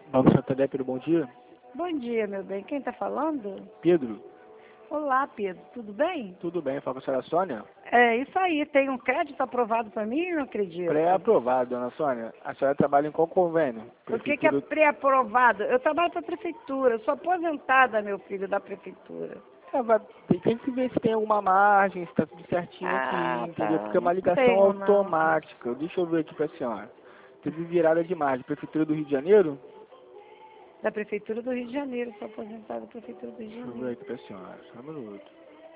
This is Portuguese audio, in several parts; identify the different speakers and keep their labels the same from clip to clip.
Speaker 1: Banco Santander, Pedro, bom dia.
Speaker 2: Bom dia, meu bem. Quem está falando?
Speaker 1: Pedro,
Speaker 2: Olá, Pedro. Tudo bem?
Speaker 1: tudo bem? Fala com a senhora Sônia.
Speaker 2: É isso aí. Tem um crédito aprovado para mim? Não acredito.
Speaker 1: Pré-aprovado, dona Sônia. A senhora trabalha em qual convênio?
Speaker 2: O que é pré-aprovado? Eu trabalho para a prefeitura. Eu sou aposentada, meu filho, da prefeitura.
Speaker 1: Tem que ver se tem alguma margem, se está tudo certinho
Speaker 2: Ah,
Speaker 1: aqui, entendeu?
Speaker 2: tá.
Speaker 1: Porque é uma
Speaker 2: Não
Speaker 1: ligação
Speaker 2: tenho, não.
Speaker 1: automática. Deixa eu ver aqui para a senhora. Teve virada de margem. Prefeitura do Rio de Janeiro?
Speaker 2: Da prefeitura do Rio de Janeiro. Sou aposentada da prefeitura do Rio de
Speaker 1: Deixa eu ver
Speaker 2: Janeiro.
Speaker 1: aqui para a senhora. Só um minuto.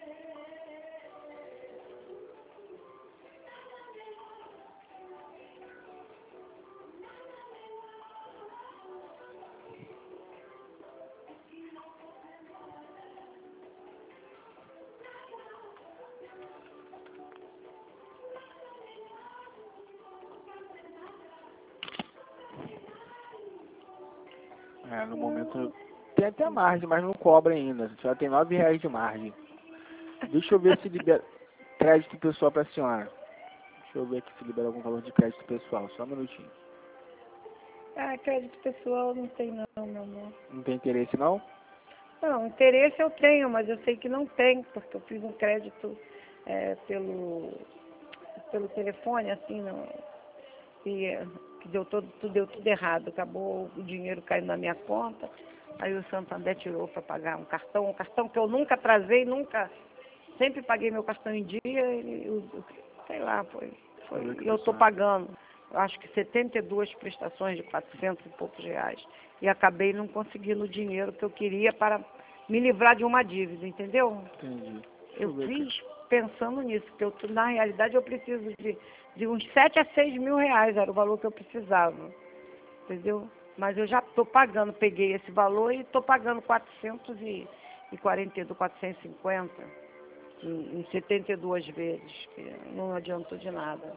Speaker 1: No momento tem até margem, mas não cobra ainda. A senhora tem R$ 9 de margem. Deixa eu ver se libera crédito pessoal para a senhora. Deixa eu ver aqui se libera algum valor de crédito pessoal. Só um minutinho.
Speaker 2: Ah, crédito pessoal não tem não, meu amor.
Speaker 1: Não tem interesse não?
Speaker 2: Não, interesse eu tenho, mas eu sei que não tem, porque eu fiz um crédito pelo telefone, assim, não, que deu tudo errado. Acabou o dinheiro caindo na minha conta. Aí o Santander tirou para pagar um cartão que eu nunca atrasei, sempre paguei meu cartão em dia, sei lá, eu estou pagando, eu acho que 72 prestações de 400 e poucos reais. E acabei não conseguindo o dinheiro que eu queria para me livrar de uma dívida, entendeu?
Speaker 1: Entendi.
Speaker 2: Eu fiz pensando nisso, porque na realidade eu preciso de uns 7 a 6 mil reais, era o valor que eu precisava, entendeu? Mas eu já estou pagando, peguei esse valor e estou pagando 450 em 72 vezes, que não adiantou de nada.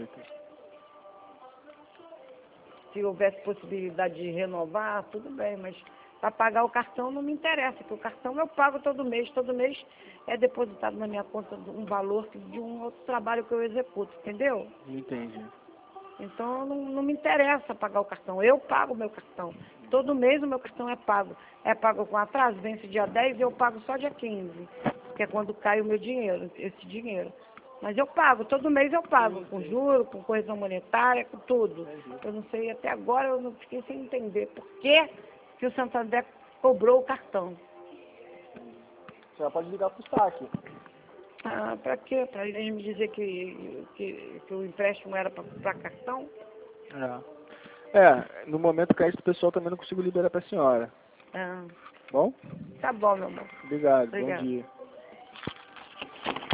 Speaker 2: Se houvesse possibilidade de renovar, tudo bem, mas para pagar o cartão não me interessa, porque o cartão eu pago todo mês é depositado na minha conta um valor de um outro trabalho que eu executo, entendeu?
Speaker 1: Entendi.
Speaker 2: Então não me interessa pagar o cartão, eu pago o meu cartão. Todo mês o meu cartão é pago. É pago com atraso, vence dia 10 e eu pago só dia 15, que é quando cai o meu dinheiro, esse dinheiro. Mas eu pago, todo mês eu pago, com juros, com correção monetária, com tudo. Eu não sei, até agora eu não fiquei sem entender por que o Santander cobrou o cartão.
Speaker 1: A senhora pode ligar para o saque.
Speaker 2: Ah, para quê? Para eles me dizer que o empréstimo era para cartão?
Speaker 1: No momento o crédito pessoal também não consigo liberar para a senhora.
Speaker 2: Ah,
Speaker 1: Bom?
Speaker 2: tá bom, meu amor.
Speaker 1: Obrigado, bom
Speaker 2: Obrigada.
Speaker 1: dia.